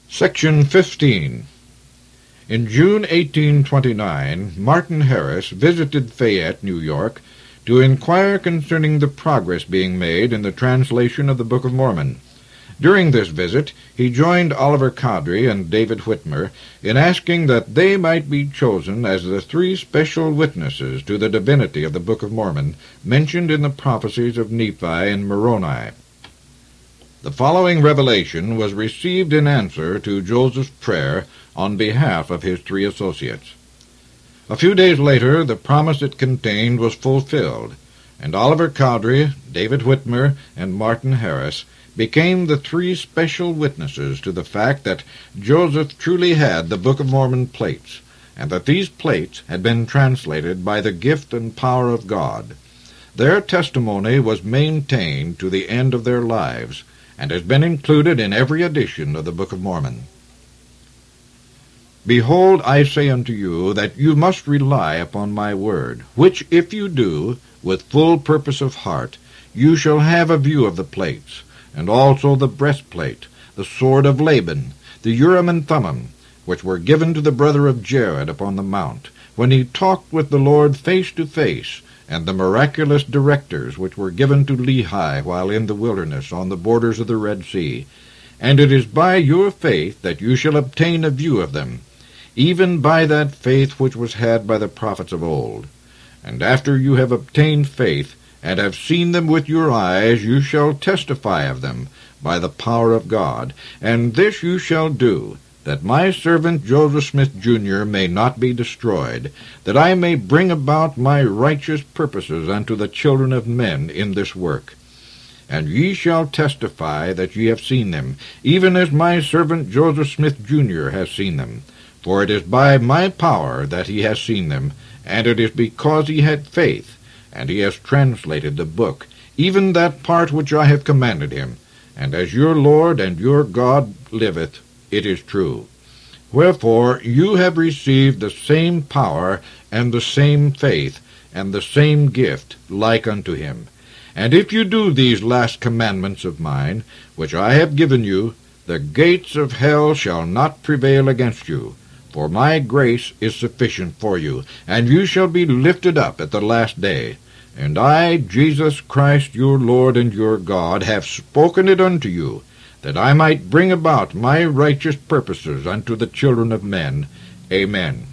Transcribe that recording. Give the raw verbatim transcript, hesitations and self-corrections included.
Section fifteen. In June eighteen twenty-nine, Martin Harris visited Fayette, New York, to inquire concerning the progress being made in the translation of the Book of Mormon. During this visit, he joined Oliver Cowdery and David Whitmer in asking that they might be chosen as the three special witnesses to the divinity of the Book of Mormon mentioned in the prophecies of Nephi and Moroni. The following revelation was received in answer to Joseph's prayer on behalf of his three associates. A few days later, the promise it contained was fulfilled, and Oliver Cowdery, David Whitmer, and Martin Harris became the three special witnesses to the fact that Joseph truly had the Book of Mormon plates, and that these plates had been translated by the gift and power of God. Their testimony was maintained to the end of their lives, and has been included in every edition of the Book of Mormon. Behold, I say unto you that you must rely upon my word, which if you do, with full purpose of heart, you shall have a view of the plates, and also the breastplate, the sword of Laban, the Urim and Thummim, which were given to the brother of Jared upon the mount, when he talked with the Lord face to face, and the miraculous directors which were given to Lehi while in the wilderness on the borders of the Red Sea. And it is by your faith that you shall obtain a view of them, even by that faith which was had by the prophets of old. And after you have obtained faith, and have seen them with your eyes, you shall testify of them by the power of God. And this you shall do, that my servant Joseph Smith Junior may not be destroyed, that I may bring about my righteous purposes unto the children of men in this work. And ye shall testify that ye have seen them, even as my servant Joseph Smith Junior has seen them. For it is by my power that he has seen them, and it is because he had faith, and he has translated the book, even that part which I have commanded him. And as your Lord and your God liveth, it is true. Wherefore you have received the same power, and the same faith, and the same gift, like unto him. And if you do these last commandments of mine, which I have given you, the gates of hell shall not prevail against you. For my grace is sufficient for you, and you shall be lifted up at the last day. And I, Jesus Christ, your Lord and your God, have spoken it unto you, that I might bring about my righteous purposes unto the children of men. Amen.